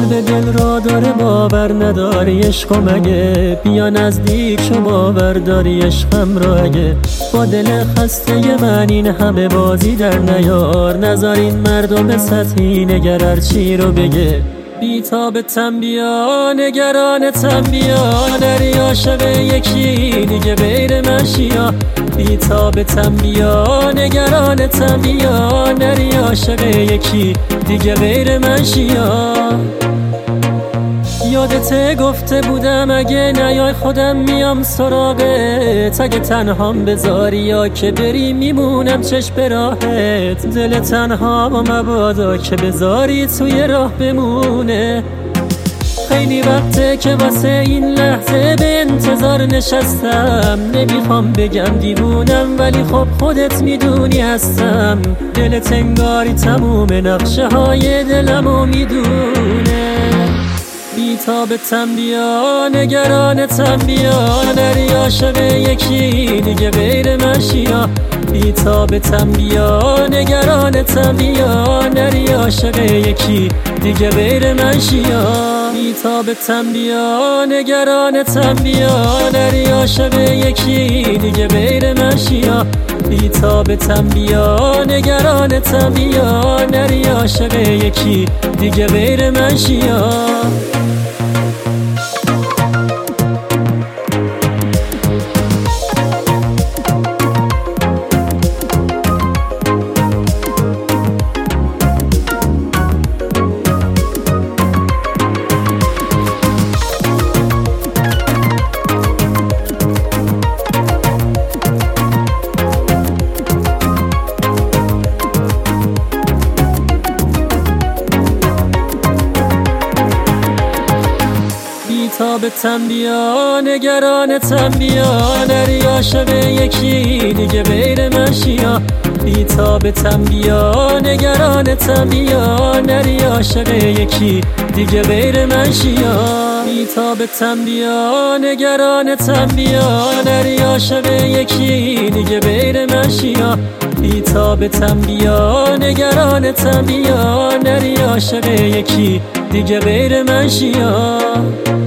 قلب دل را داره باور نداری عشقو مگه؟ بیا نزدیک شو باور داری عشقم را اگه. با دل خسته من این همه بازی در نیار، نذار این مردم سطحی نگر چی رو بگه. بی‌تابتم بیا نگرانتم بیا، نری عاشق یکی دیگه غیر من شیا. بی‌تابتم بیا نگرانتم بیا، نری عاشق یکی دیگه غیر من شیا. یادت گفته بودم اگه نیای خودم میام سراغت، اگه تنهام بذاری یا که بری میمونم چشم به راهت. دل تنها مبادا که بذاری توی راه بمونه. خیلی وقته که واسه این لحظه به انتظار نشستم، نمیخوام بگم دیوونم ولی خب خودت میدونی هستم. دلت انگاری تموم نقشه های دلمو میدونه. بی‌تابتم بیا نگرانتم بیا، نری عاشق یکی دیگه غیر من شیا. بی‌تابتم بیا نگرانتم بیا، نری عاشق یکی دیگه غیر من شیا. بی‌تابتم بیا نگرانتم بیا، نری عاشق یکی دیگه غیر من شیا. بی‌تابتم بیا نگرانتم بیا، نری عاشق یکی دیگه غیر من شیا. بی‌تابتم بیا نگرانتم بیا، نری عاشق یکی دیگه غیر من شیا. بی‌تابتم بیا نگرانتم بیا، نری عاشق یکی دیگه غیر من شیا. بی‌تابتم بیا نگرانتم بیا، نری عاشق یکی دیگه غیر من شیا. بی‌تابتم بیا نگرانتم بیا، نری عاشق یکی دیگه غیر من شیا.